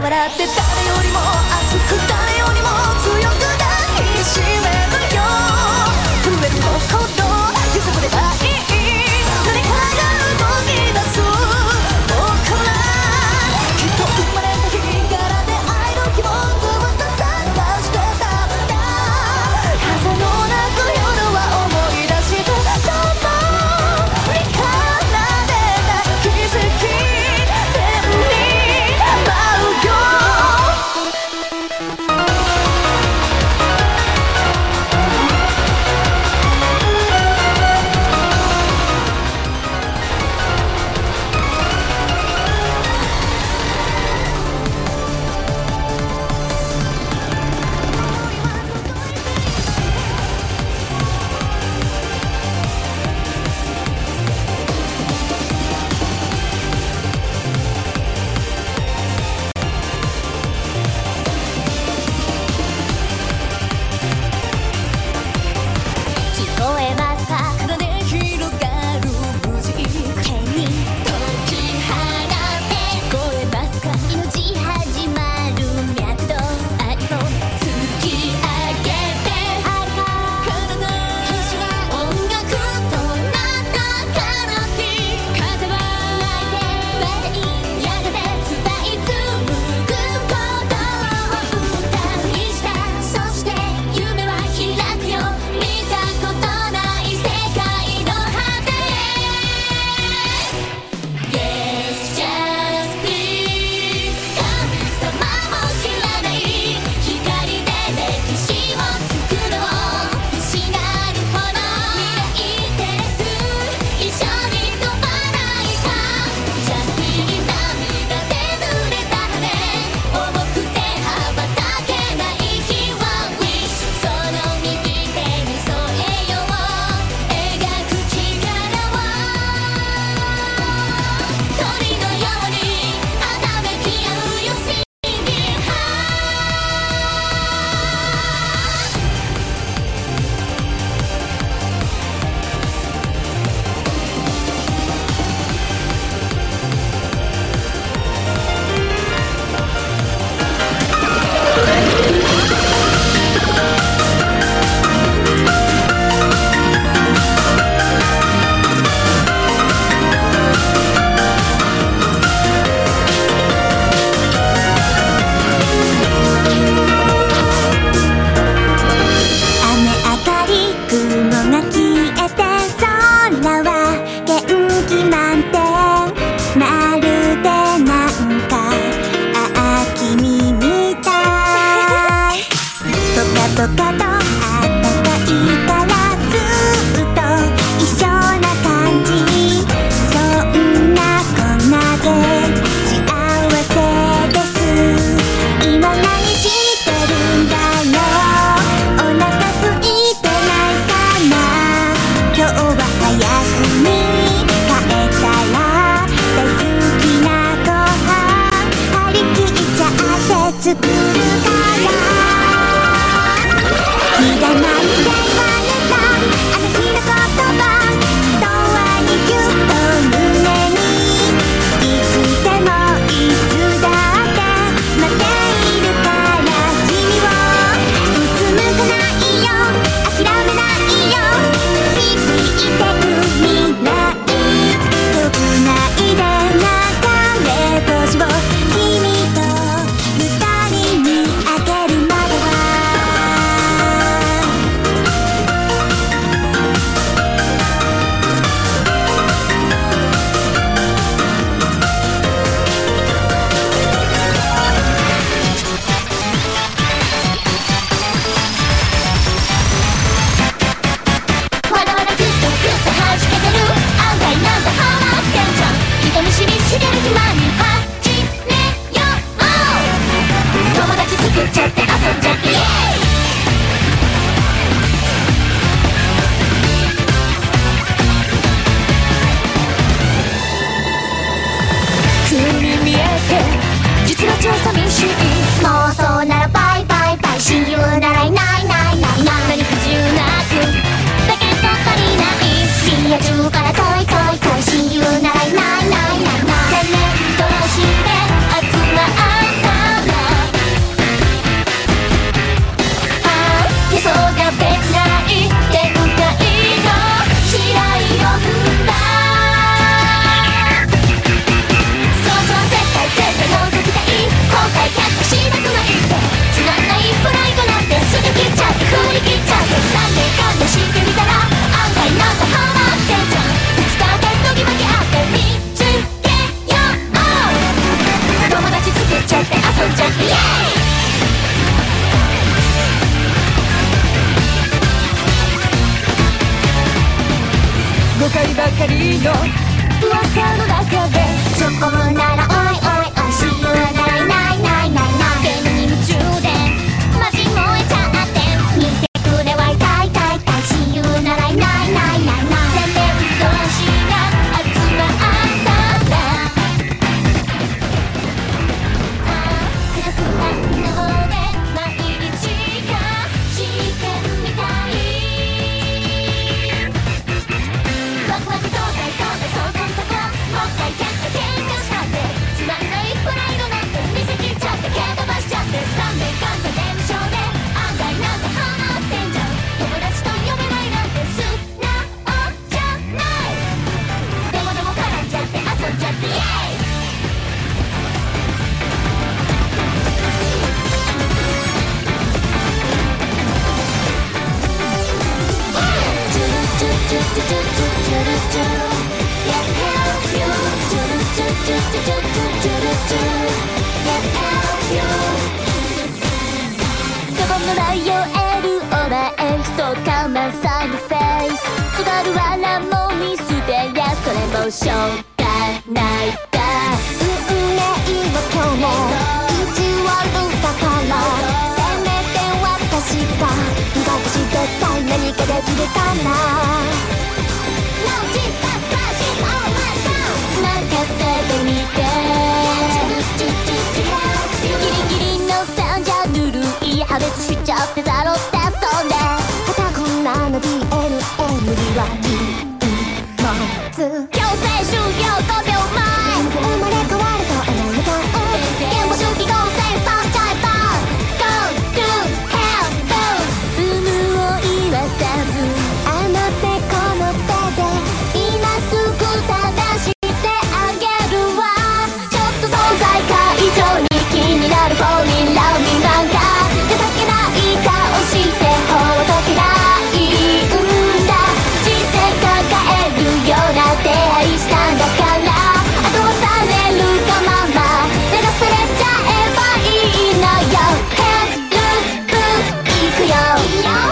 笑って誰よりも熱く誰よりも強く抱きしめるよ震える心揺さぶればいい誰かが動き出す僕らきっと生まれた日から出会える希望ずっと探してたんだ風の鳴く夜は思い出して共に奏でた奇跡天に舞うよかりの噂の中で突っ込むならおいおいおいしゆないないないないないゲームに夢中でマジ燃えちゃって見てくれは痛い痛い痛いしゆならいないないないない宣伝同士が集まったらくらくらの方で毎日が試験みたいワクワクと大とでそうこんとこもう一回喧嘩しちゃってつまんないプライドなんて見せきっちゃって蹴飛ばしちゃって3年間座電症で案外なんかハマってんじゃん友達と呼べないなんて素直じゃないでも絡んじゃって遊んじゃってイエーイカバンの内容 L お前そうかまさにフェイスすがるわらも見捨てやそれもしょうがないか運命は今日も意地悪だからせめて私が隠してたい何かできるかな任せてみてギリギリの3じゃぬるい破滅しちゃってザロって遊んでまたこんなの DNA には強制終了5秒前全然生まれ変わると思うのか現場周期合成させちゃえば Go to hell boom 有無を言わさずあの手この手で今すぐ正してあげるわちょっと存在感以上に気になる Fall in love me なんか情けない顔してほっとけないんだ人生抱えるような出会いしたんだからあとはされるがまま流されちゃえばいいのよヘルプいくよいいよ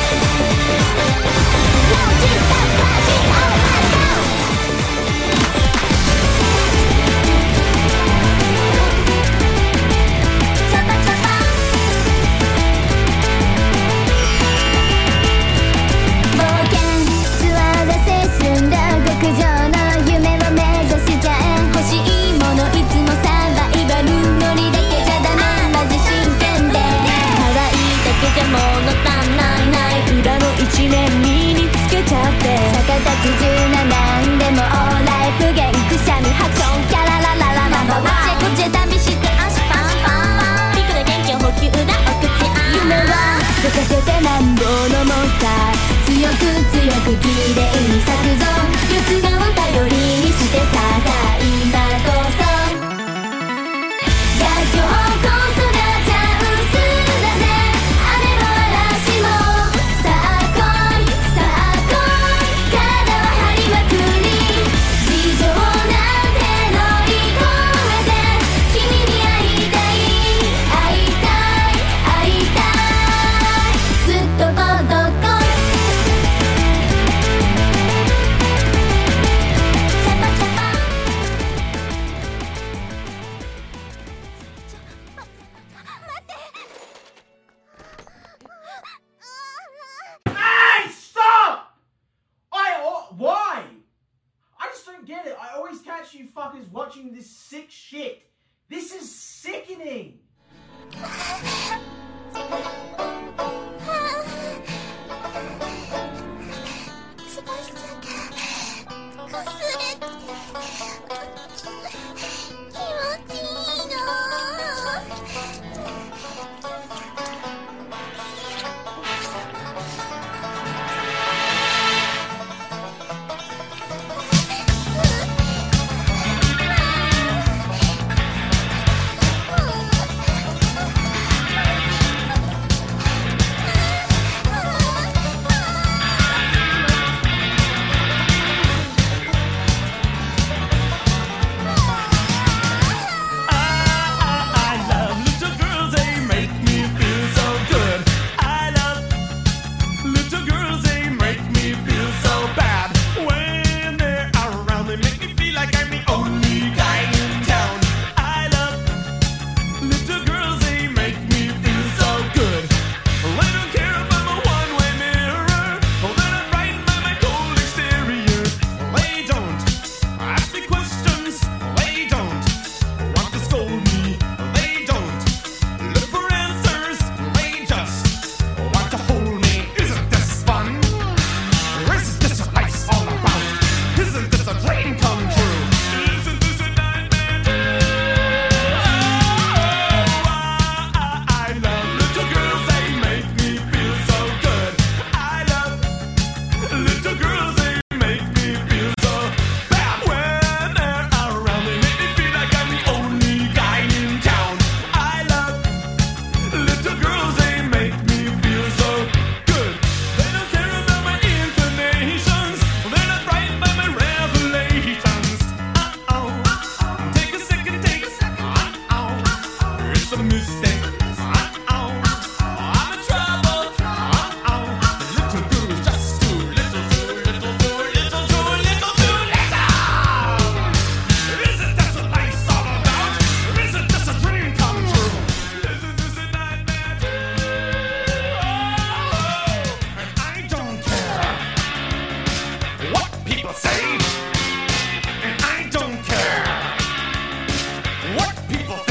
冒険ツアーが進んだ極上の夢を目指しちゃえ欲しいものいつもサバイバルノリだけじゃダメマジ真剣で可愛いだけじゃ物足んない裏の一面身につけちゃって逆立ち柔軟なんでもオーライプゲンくしゃみハクションキャラララララババチェコチェ旅して足パンパンピクで元気を補給なお口夢は咲かせてなんぼのもんさ強く強く綺麗に咲くぞ四つ側頼りにしてさ今こそ妥協こそがチャンスだぜ雨も嵐もさあ来いさあ来い体は張りまくり事情なんて乗り越えて君に会いたい会いたい会いたいすっとこどこチャパチャパ待って Hey, stop! Why? I just don't get it. I always catch you fuckers watching this sick shit. This is sickening. people